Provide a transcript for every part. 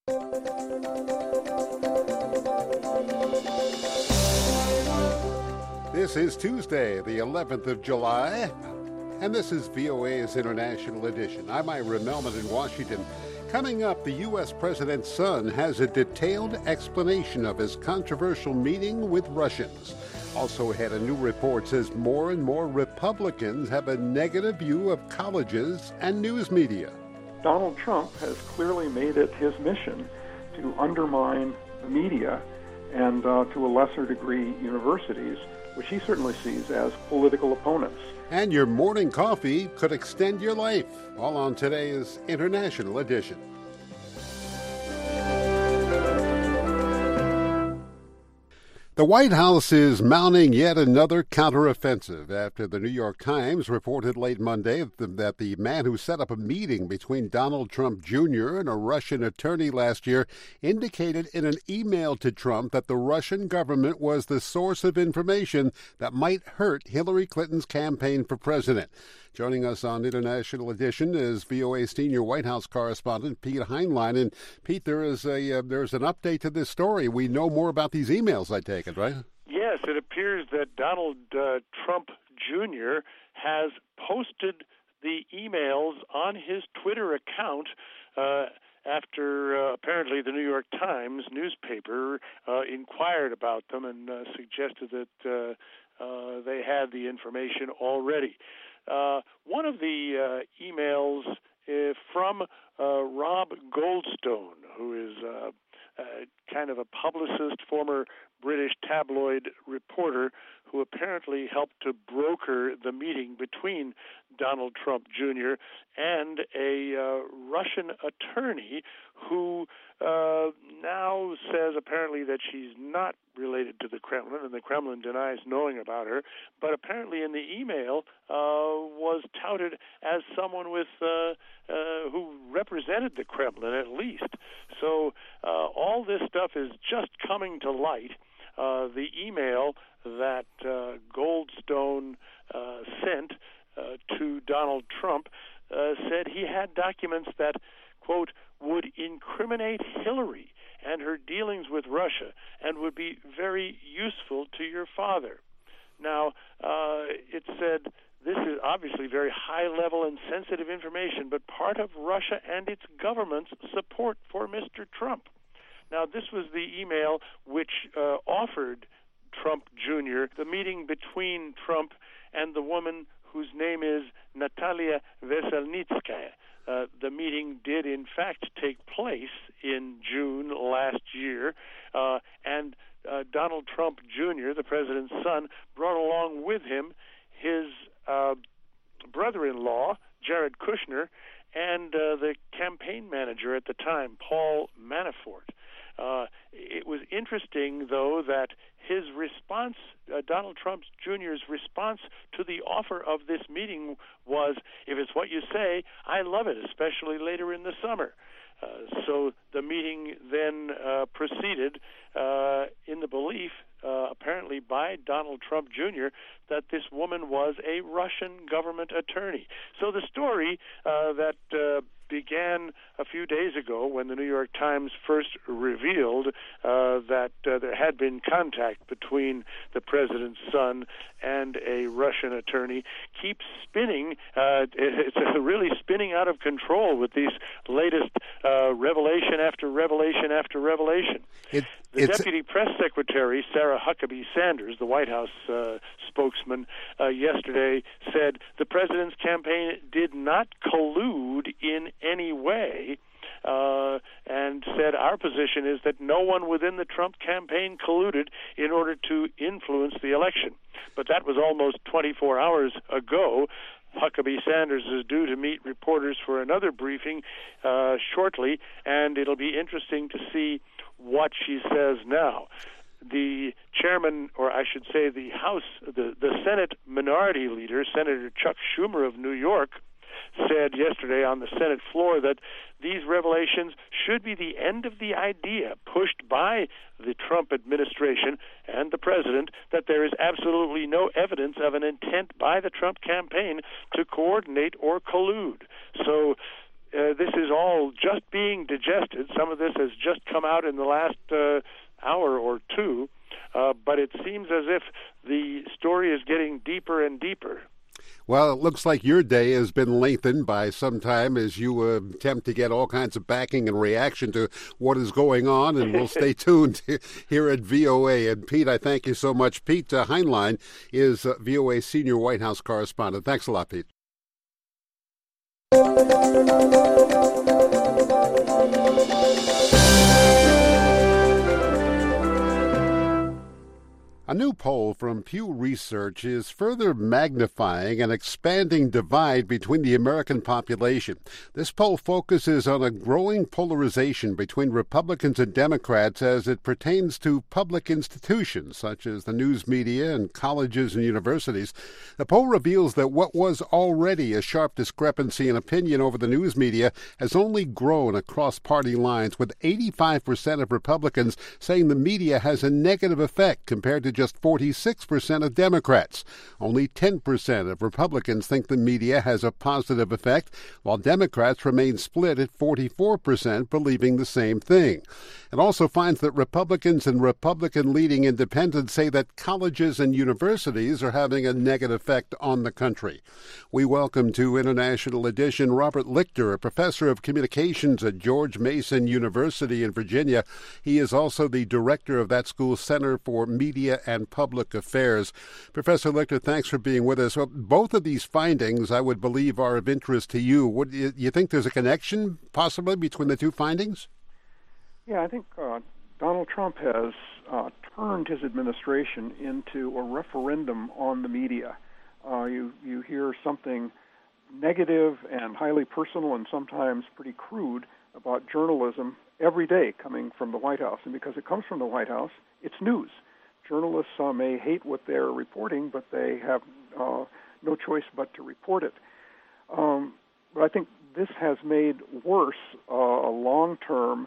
This is Tuesday, the 11th of July, and this is VOA's International Edition. I'm Ira Melman in Washington. Coming up, the U.S. President's son has a detailed explanation of his controversial meeting with Russians. Also ahead, a new report says more and more Republicans have a negative view of colleges and news media. Donald Trump has clearly made it his mission to undermine the media and, to a lesser degree, universities, which he certainly sees as political opponents. And your morning coffee could extend your life. All on today's International Edition. The White House is mounting yet another counteroffensive after the New York Times reported late Monday that the man who set up a meeting between Donald Trump Jr. and a Russian attorney last year indicated in an email to Trump that the Russian government was the source of information that might hurt Hillary Clinton's campaign for president. Joining us on International Edition is VOA senior White House correspondent Pete Heinlein. And Pete, there's an update to this story. We know more about these emails, I take it, right? Yes, it appears that Donald Trump Jr. has posted the emails on his Twitter account after apparently the New York Times newspaper inquired about them and suggested that they had the information already. One of the emails from Rob Goldstone, who is kind of a publicist, former British tabloid reporter, who apparently helped to broker the meeting between Donald Trump Jr. and a Russian attorney who now says apparently that she's not related to the Kremlin, and the Kremlin denies knowing about her, but apparently in the email was touted as someone with who represented the Kremlin at least. So all this stuff is just coming to light. The email that Goldstone sent to Donald Trump said he had documents that, quote, would incriminate Hillary and her dealings with Russia and would be very useful to your father. Now, it said this is obviously very high-level and sensitive information, but part of Russia and its government's support for Mr. Trump. Now, this was the email which offered Trump Jr. the meeting between Trump and the woman whose name is Natalia Veselnitskaya. The meeting did, in fact, take place in June last year, and Donald Trump Jr., the president's son, brought along with him his brother-in-law, Jared Kushner, and the campaign manager at the time, Paul Manafort. It was interesting, though, that his response, Donald Trump Jr.'s response to the offer of this meeting was, if it's what you say, I love it, especially later in the summer. So the meeting then proceeded in the belief, apparently by Donald Trump Jr., that this woman was a Russian government attorney. So the story that began a few days ago when the New York Times first revealed that there had been contact between the president's son and a Russian attorney keeps spinning. It's really spinning out of control with these latest revelation after revelation after revelation. The Deputy Press Secretary, Sarah Huckabee Sanders, the White House spokesman, yesterday said the president's campaign did not collude in any way, and said our position is that no one within the Trump campaign colluded in order to influence the election. But that was almost 24 hours ago. Huckabee Sanders is due to meet reporters for another briefing shortly, and it'll be interesting to see what she says now. The chairman, or I should say the House, the Senate Minority Leader, Senator Chuck Schumer of New York, said yesterday on the Senate floor that these revelations should be the end of the idea pushed by the Trump administration and the president that there is absolutely no evidence of an intent by the Trump campaign to coordinate or collude. So this is all just being digested. Some of this has just come out in the last hour or two, but it seems as if the story is getting deeper and deeper. Well, it looks like your day has been lengthened by some time as you attempt to get all kinds of backing and reaction to what is going on, and we'll stay tuned here at VOA. And Pete, I thank you so much. Pete Heinlein is VOA Senior White House Correspondent. Thanks a lot, Pete. A new poll from Pew Research is further magnifying an expanding divide between the American population. This poll focuses on a growing polarization between Republicans and Democrats as it pertains to public institutions such as the news media and colleges and universities. The poll reveals that what was already a sharp discrepancy in opinion over the news media has only grown across party lines, with 85% of Republicans saying the media has a negative effect compared to just 46% of Democrats. Only 10% of Republicans think the media has a positive effect, while Democrats remain split at 44%, believing the same thing. It also finds that Republicans and Republican-leading independents say that colleges and universities are having a negative effect on the country. We welcome to International Edition Robert Lichter, a professor of communications at George Mason University in Virginia. He is also the director of that school's Center for Media and Public Affairs. Professor Lichter, thanks for being with us. Well, both of these findings, I would believe, are of interest to you. Would you think there's a connection, possibly, between the two findings? Yeah, I think Donald Trump has turned his administration into a referendum on the media. You hear something negative and highly personal and sometimes pretty crude about journalism every day coming from the White House. And because it comes from the White House, it's news. Journalists may hate what they're reporting, but they have no choice but to report it. But I think this has made worse a long-term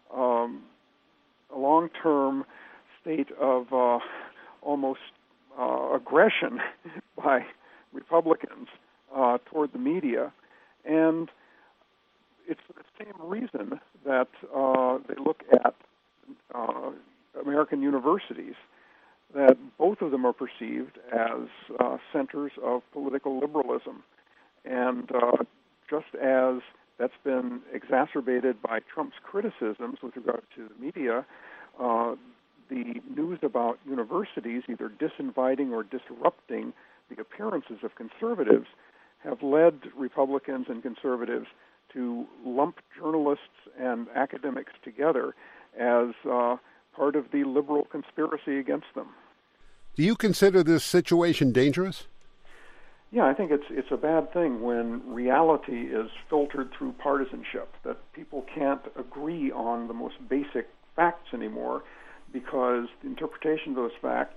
state of almost aggression by Republicans toward the media, and it's for the same reason that they look at American universities, that both of them are perceived as centers of political liberalism. And just as that's been exacerbated by Trump's criticisms with regard to the media, the news about universities either disinviting or disrupting the appearances of conservatives have led Republicans and conservatives to lump journalists and academics together as part of the liberal conspiracy against them. Do you consider this situation dangerous? Yeah, I think it's a bad thing when reality is filtered through partisanship, that people can't agree on the most basic facts anymore because the interpretation of those facts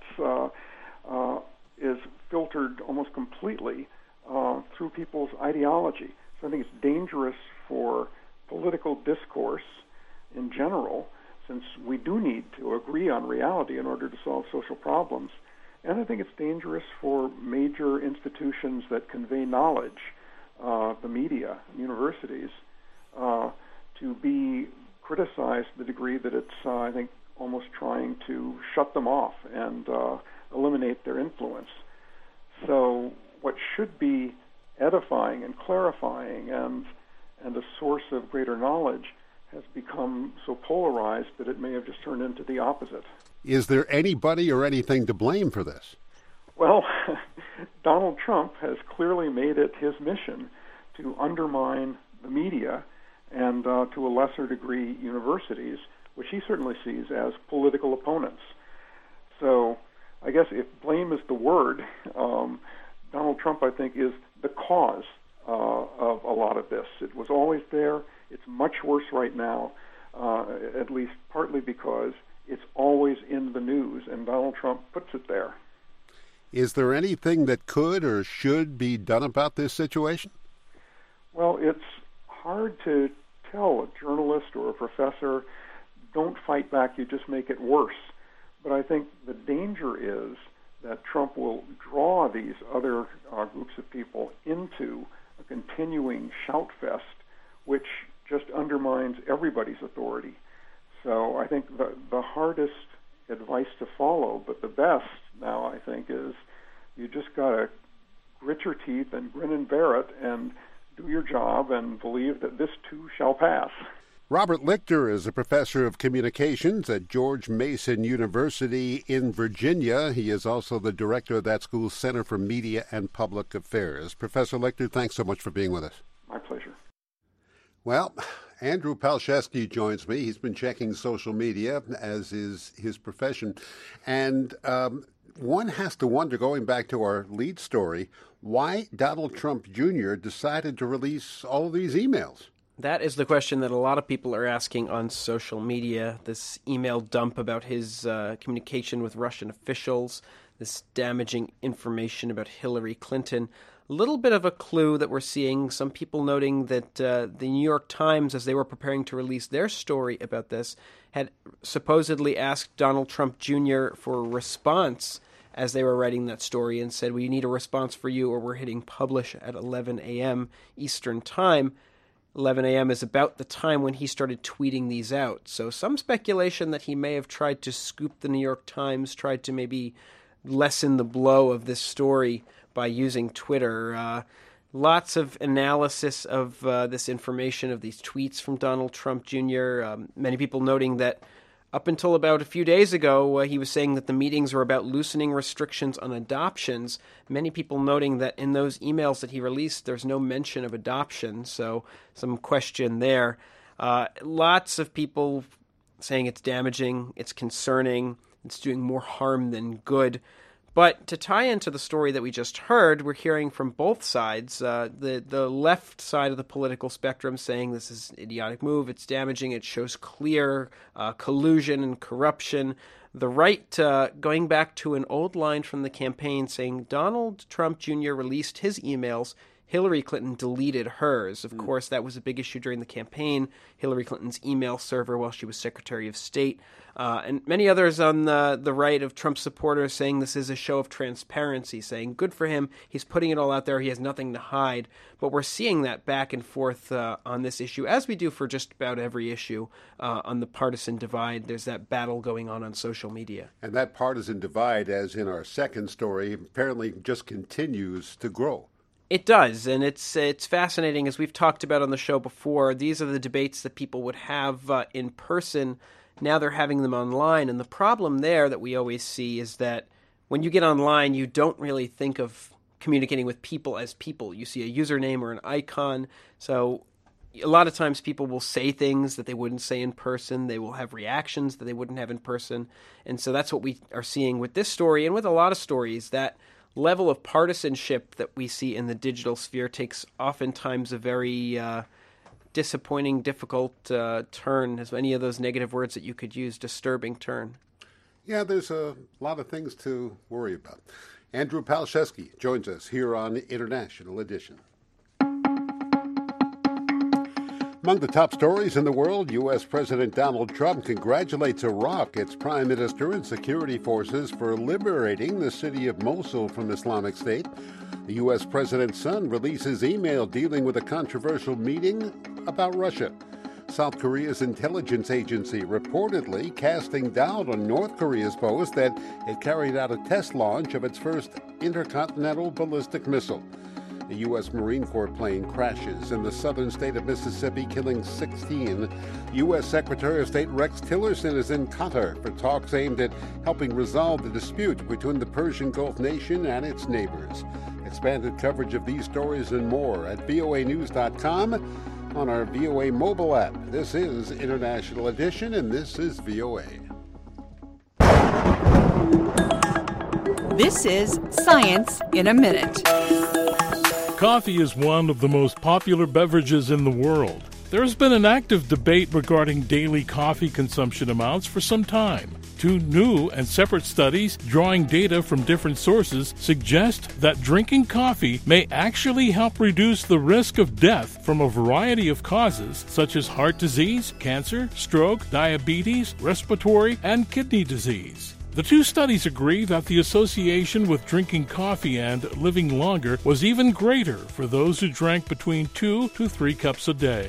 is filtered almost completely through people's ideology. So I think it's dangerous for political discourse in general, since we do need to agree on reality in order to solve social problems. And I think it's dangerous for major institutions that convey knowledge, the media, universities, to be criticized to the degree that it's, I think, almost trying to shut them off and eliminate their influence. So what should be edifying and clarifying and a source of greater knowledge has become so polarized that it may have just turned into the opposite. Is there anybody or anything to blame for this? Well, Donald Trump has clearly made it his mission to undermine the media and, to a lesser degree, universities, which he certainly sees as political opponents. So I guess if blame is the word, Donald Trump, I think, is the cause of a lot of this. It was always there. It's much worse right now, at least partly because it's always in the news, and Donald Trump puts it there. Is there anything that could or should be done about this situation? Well, it's hard to tell. A journalist or a professor, don't fight back, you just make it worse. But I think the danger is that Trump will draw these other groups of people into a continuing shout fest which just undermines everybody's authority. So I think the hardest advice to follow, but the best now, I think, is you just got to grit your teeth and grin and bear it and do your job and believe that this too shall pass. Robert Lichter is a professor of communications at George Mason University in Virginia. He is also the director of that school's Center for Media and Public Affairs. Professor Lichter, thanks so much for being with us. My pleasure. Well, Andrew Palczewski joins me. He's been checking social media, as is his profession. And one has to wonder, going back to our lead story, why Donald Trump Jr. decided to release all of these emails. That is the question that a lot of people are asking on social media. This email dump about his communication with Russian officials, this damaging information about Hillary Clinton. A little bit of a clue that we're seeing, some people noting that the New York Times, as they were preparing to release their story about this, had supposedly asked Donald Trump Jr. for a response as they were writing that story and said, we need a response for you or we're hitting publish at 11 a.m. Eastern Time. 11 a.m. is about the time when he started tweeting these out. So some speculation that he may have tried to scoop the New York Times, tried to maybe lessen the blow of this story by using Twitter. Lots of analysis of this information, of these tweets from Donald Trump Jr. Many people noting that up until about a few days ago, he was saying that the meetings were about loosening restrictions on adoptions. Many people noting that in those emails that he released, there's no mention of adoption, so some question there. Lots of people saying it's damaging, it's concerning, it's doing more harm than good. But to tie into the story that we just heard, we're hearing from both sides. The left side of the political spectrum saying this is an idiotic move, it's damaging, it shows clear collusion and corruption. The right going back to an old line from the campaign saying Donald Trump Jr. released his emails, Hillary Clinton deleted hers. Of course, that was a big issue during the campaign, Hillary Clinton's email server while she was Secretary of State. And many others on the right of Trump supporters saying this is a show of transparency, saying good for him, he's putting it all out there, he has nothing to hide. But we're seeing that back and forth on this issue, as we do for just about every issue on the partisan divide. There's that battle going on social media. And that partisan divide, as in our second story, apparently just continues to grow. It does, and it's fascinating. As we've talked about on the show before, these are the debates that people would have in person. Now they're having them online, and the problem there that we always see is that when you get online, you don't really think of communicating with people as people. You see a username or an icon, so a lot of times people will say things that they wouldn't say in person. They will have reactions that they wouldn't have in person, and so that's what we are seeing with this story and with a lot of stories. That level of partisanship that we see in the digital sphere takes oftentimes a very disappointing, difficult turn, as many of those negative words that you could use, disturbing turn. Yeah, there's a lot of things to worry about. Andrew Palczewski joins us here on International Edition. Among the top stories in the world, U.S. President Donald Trump congratulates Iraq, its prime minister and security forces, for liberating the city of Mosul from Islamic State. The U.S. president's son releases email dealing with a controversial meeting about Russia. South Korea's intelligence agency reportedly casting doubt on North Korea's boast that it carried out a test launch of its first intercontinental ballistic missile. A U.S. Marine Corps plane crashes in the southern state of Mississippi, killing 16. U.S. Secretary of State Rex Tillerson is in Qatar for talks aimed at helping resolve the dispute between the Persian Gulf nation and its neighbors. Expanded coverage of these stories and more at voanews.com, on our VOA mobile app. This is International Edition, and this is VOA. This is Science in a Minute. Coffee is one of the most popular beverages in the world. There has been an active debate regarding daily coffee consumption amounts for some time. Two new and separate studies, drawing data from different sources, suggest that drinking coffee may actually help reduce the risk of death from a variety of causes, such as heart disease, cancer, stroke, diabetes, respiratory, and kidney disease. The two studies agree that the association with drinking coffee and living longer was even greater for those who drank between 2 to 3 cups a day.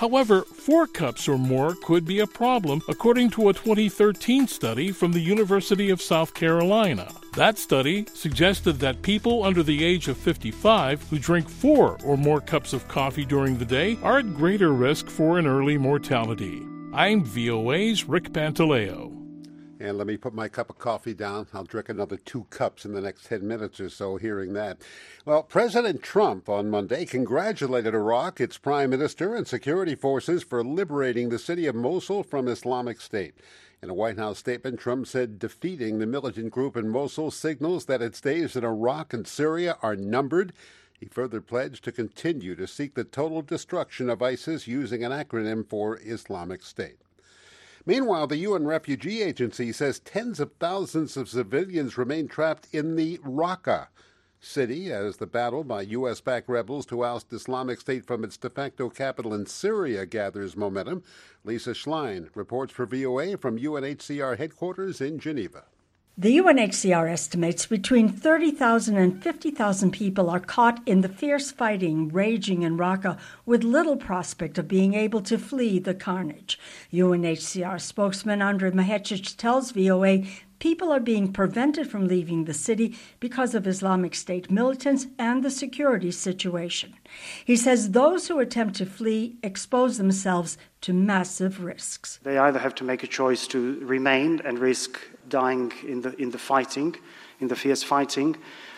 However, 4 cups or more could be a problem, according to a 2013 study from the University of South Carolina. That study suggested that people under the age of 55 who drink 4 or more cups of coffee during the day are at greater risk for an early mortality. I'm VOA's Rick Pantaleo. And let me put my cup of coffee down. I'll drink another 2 cups in the next 10 minutes or so hearing that. Well, President Trump on Monday congratulated Iraq, its prime minister, and security forces for liberating the city of Mosul from Islamic State. In a White House statement, Trump said defeating the militant group in Mosul signals that its days in Iraq and Syria are numbered. He further pledged to continue to seek the total destruction of ISIS using an acronym for Islamic State. Meanwhile, the UN Refugee Agency says tens of thousands of civilians remain trapped in the Raqqa city as the battle by U.S.-backed rebels to oust Islamic State from its de facto capital in Syria gathers momentum. Lisa Schlein reports for VOA from UNHCR headquarters in Geneva. The UNHCR estimates between 30,000 and 50,000 people are caught in the fierce fighting raging in Raqqa with little prospect of being able to flee the carnage. UNHCR spokesman Andrei Mahecic tells VOA people are being prevented from leaving the city because of Islamic State militants and the security situation. He says those who attempt to flee expose themselves to massive risks. They either have to make a choice to remain and risk dying in the fighting, in the fierce fighting,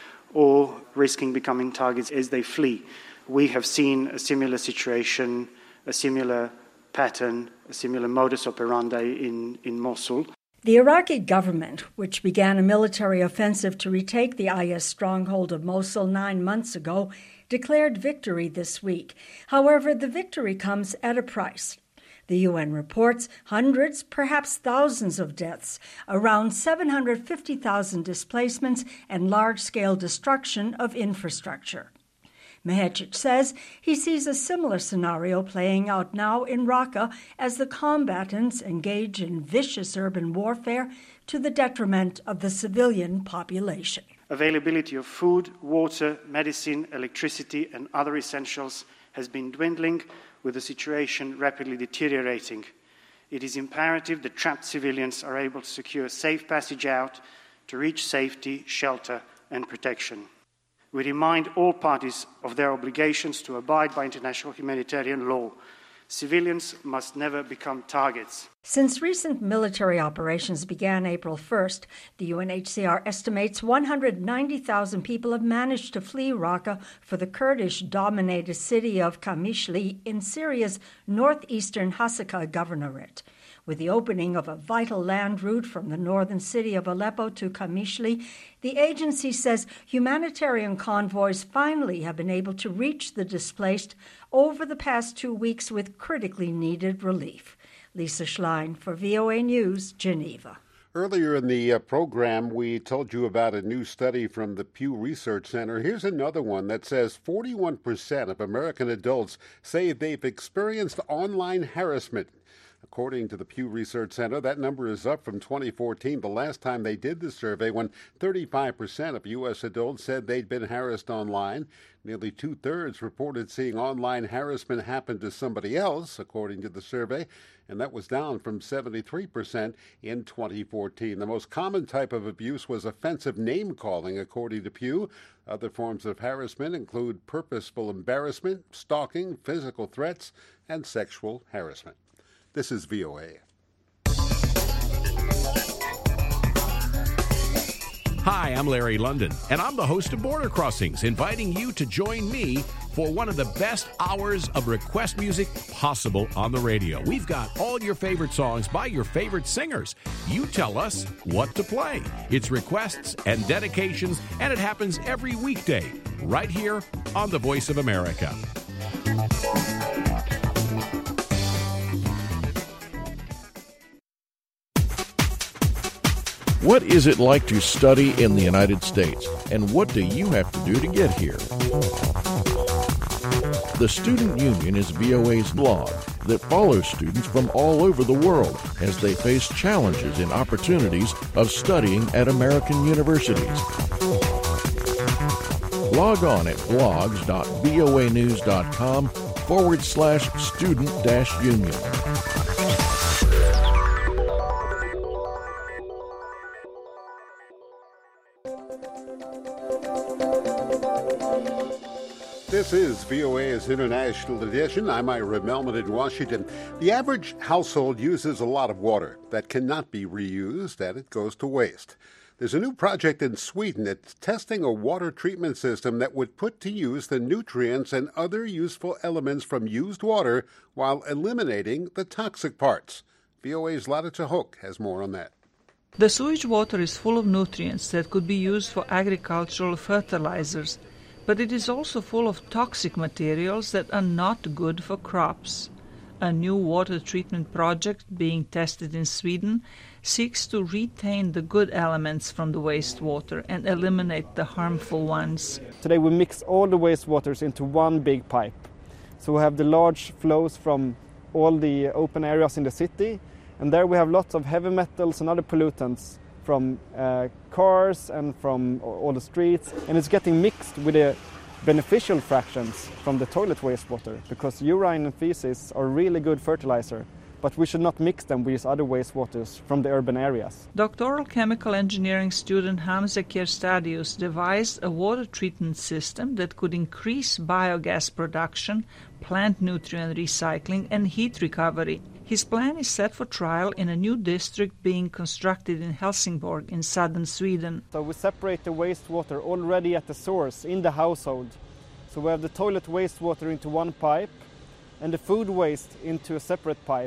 or risking becoming targets as they flee. We have seen a similar situation, a similar pattern, a similar modus operandi in Mosul. The Iraqi government, which began a military offensive to retake the IS stronghold of Mosul 9 months ago, declared victory this week. However, the victory comes at a price. The UN reports hundreds, perhaps thousands of deaths, around 750,000 displacements, and large-scale destruction of infrastructure. Mahecic says he sees a similar scenario playing out now in Raqqa as the combatants engage in vicious urban warfare to the detriment of the civilian population. Availability of food, water, medicine, electricity, and other essentials has been dwindling, with the situation rapidly deteriorating. It is imperative that trapped civilians are able to secure safe passage out to reach safety, shelter, and protection. We remind all parties of their obligations to abide by international humanitarian law. Civilians must never become targets. Since recent military operations began April 1st, the UNHCR estimates 190,000 people have managed to flee Raqqa for the Kurdish-dominated city of Qamishli in Syria's northeastern Hasaka governorate. With the opening of a vital land route from the northern city of Aleppo to Qamishli, the agency says humanitarian convoys finally have been able to reach the displaced over the past 2 weeks with critically needed relief. Lisa Schlein for VOA News, Geneva. Earlier in the program, we told you about a new study from the Pew Research Center. Here's another one that says 41% of American adults say they've experienced online harassment. According to the Pew Research Center, that number is up from 2014, the last time they did the survey, when 35% of U.S. adults said they'd been harassed online. Nearly two-thirds reported seeing online harassment happen to somebody else, according to the survey, and that was down from 73% in 2014. The most common type of abuse was offensive name-calling, according to Pew. Other forms of harassment include purposeful embarrassment, stalking, physical threats, and sexual harassment. This is VOA. Hi, I'm Larry London, and I'm the host of Border Crossings, inviting you to join me for one of the best hours of request music possible on the radio. We've got all your favorite songs by your favorite singers. You tell us what to play. It's requests and dedications, and it happens every weekday right here on The Voice of America. What is it like to study in the United States, and what do you have to do to get here? The Student Union is VOA's blog that follows students from all over the world as they face challenges and opportunities of studying at American universities. Log on at blogs.voanews.com /student-union. This is VOA's International Edition. I'm Ira Melman in Washington. The average household uses a lot of water that cannot be reused, and it goes to waste. There's a new project in Sweden that's testing a water treatment system that would put to use the nutrients and other useful elements from used water while eliminating the toxic parts. VOA's Lotta Chahok has more on that. The sewage water is full of nutrients that could be used for agricultural fertilizers, but it is also full of toxic materials that are not good for crops. A new water treatment project being tested in Sweden seeks to retain the good elements from the wastewater and eliminate the harmful ones. Today we mix all the wastewaters into one big pipe. So we have the large flows from all the open areas in the city, and there we have lots of heavy metals and other pollutants from cars and from all the streets, and it's getting mixed with the beneficial fractions from the toilet wastewater, because urine and feces are really good fertilizer, but we should not mix them with other wastewaters from the urban areas. Doctoral chemical engineering student Hamza Kierstadius devised a water treatment system that could increase biogas production, plant nutrient recycling, and heat recovery. His plan is set for trial in a new district being constructed in Helsingborg in southern Sweden. So we separate the wastewater already at the source in the household. So we have the toilet wastewater into one pipe and the food waste into a separate pipe.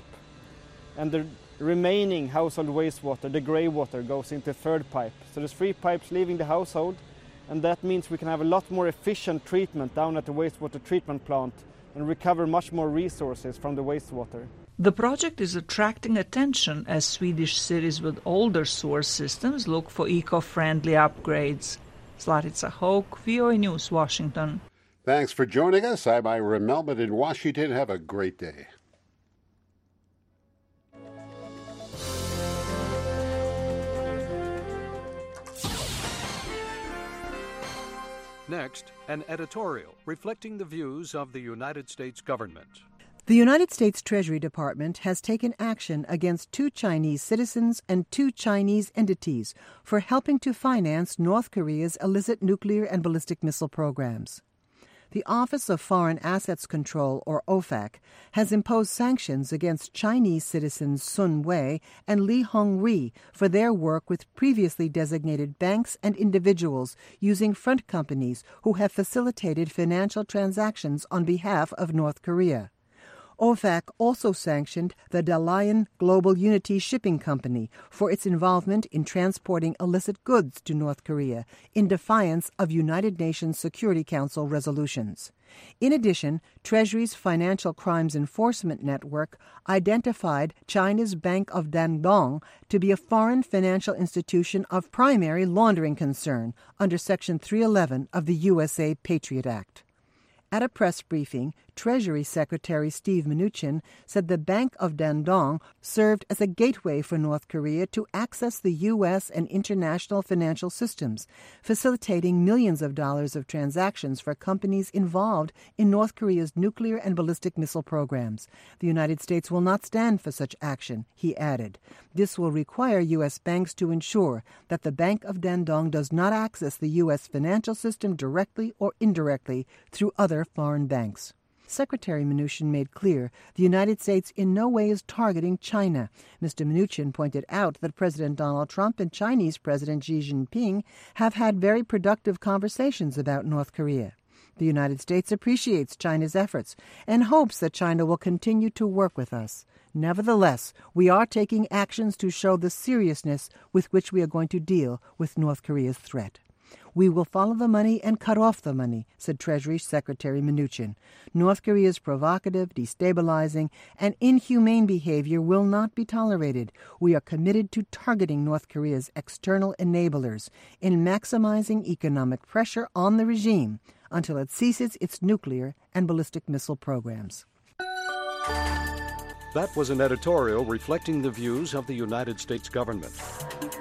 And the remaining household wastewater, the grey water, goes into a third pipe. So there's 3 pipes leaving the household, and that means we can have a lot more efficient treatment down at the wastewater treatment plant and recover much more resources from the wastewater. The project is attracting attention as Swedish cities with older sewer systems look for eco-friendly upgrades. Zlatica Hoke, VOA News, Washington. Thanks for joining us. I'm Ira Melman in Washington. Have a great day. Next, an editorial reflecting the views of the United States government. The United States Treasury Department has taken action against 2 Chinese citizens and 2 Chinese entities for helping to finance North Korea's illicit nuclear and ballistic missile programs. The Office of Foreign Assets Control, or OFAC, has imposed sanctions against Chinese citizens Sun Wei and Li Hongri for their work with previously designated banks and individuals using front companies who have facilitated financial transactions on behalf of North Korea. OFAC also sanctioned the Dalian Global Unity Shipping Company for its involvement in transporting illicit goods to North Korea in defiance of United Nations Security Council resolutions. In addition, Treasury's Financial Crimes Enforcement Network identified China's Bank of Dandong to be a foreign financial institution of primary laundering concern under Section 311 of the USA Patriot Act. At a press briefing, Treasury Secretary Steve Mnuchin said the Bank of Dandong served as a gateway for North Korea to access the U.S. and international financial systems, facilitating millions of dollars of transactions for companies involved in North Korea's nuclear and ballistic missile programs. The United States will not stand for such action, he added. This will require U.S. banks to ensure that the Bank of Dandong does not access the U.S. financial system directly or indirectly through other foreign banks. Secretary Mnuchin made clear the United States in no way is targeting China. Mr. Mnuchin pointed out that President Donald Trump and Chinese President Xi Jinping have had very productive conversations about North Korea. The United States appreciates China's efforts and hopes that China will continue to work with us. Nevertheless, we are taking actions to show the seriousness with which we are going to deal with North Korea's threat. We will follow the money and cut off the money, said Treasury Secretary Mnuchin. North Korea's provocative, destabilizing, and inhumane behavior will not be tolerated. We are committed to targeting North Korea's external enablers in maximizing economic pressure on the regime until it ceases its nuclear and ballistic missile programs. That was an editorial reflecting the views of the United States government.